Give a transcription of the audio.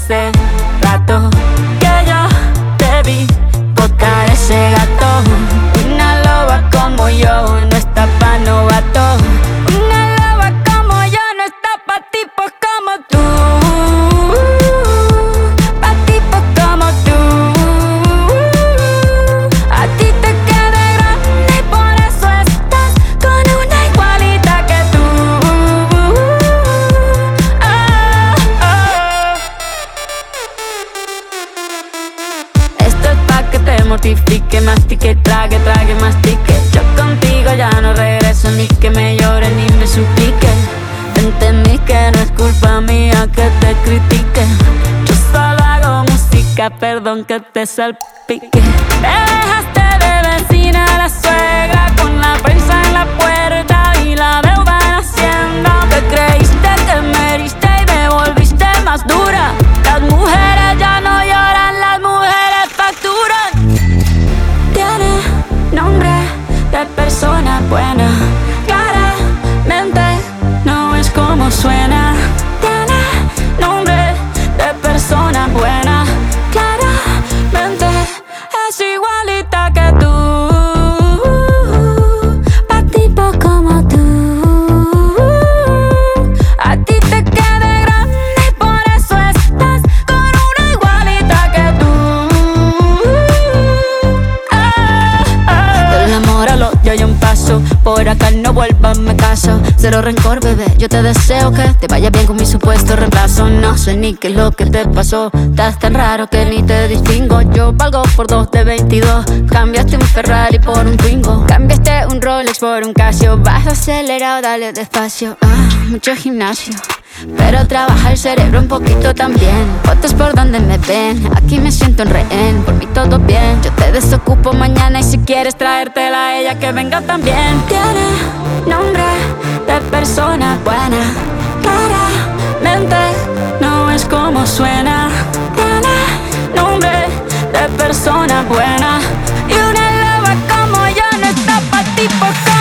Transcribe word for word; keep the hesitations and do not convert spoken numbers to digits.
hace rato que yo te vi botar ese gato. Una loba como yo no está pa' novato. Una loba como yo no está pa' tipos como tú. Pa' tipos como tú. A ti te queda grande y por eso estás con una igualita que tú. Oh, oh. Esto es pa' que te mortifique, mastique, trague, trague, mastique. Yo contigo ya no regreso, ni que me llore ni me suplique. Entendí que no es culpa mía que te critique. Yo solo hago música, perdón que te salpique. Te dejaste de vecina a la suegra con la prensa en la puerta y la deuda en Hacienda. Te creíste que me heriste y me volviste más dura. Las mujeres ya no lloran, las mujeres facturan. Tiene nombre de persona buena, claramente no es como suena. Tiene nombre de persona buena, claramente es igualita que tú. Pa' tipos como tú. A ti te queda grande y por eso estás con una igualita que tú. Ah, ah. Del amor al odio hay un paso, por acá no vuelvas, me caso. Cero rencor, bebé, yo te deseo que te vaya bien con mi supuesto reemplazo. No sé ni qué es lo que te pasó, estás tan raro que ni te distingo. Yo valgo por dos de veintidós, cambiaste un Ferrari por un Twingo. Cambiaste un Rolex por un Casio, vas acelerado, dale despacio. Ah, mucho gimnasio, pero trabaja el cerebro un poquito también. Fotos por donde me ven, aquí me siento en rehén. Por mí todo bien, yo te desocupo mañana y si quieres traértela a ella que venga también. Tiene nombre de persona buena, claramente no es como suena. Tiene nombre de persona buena y una loba como yo no está pa' tipos como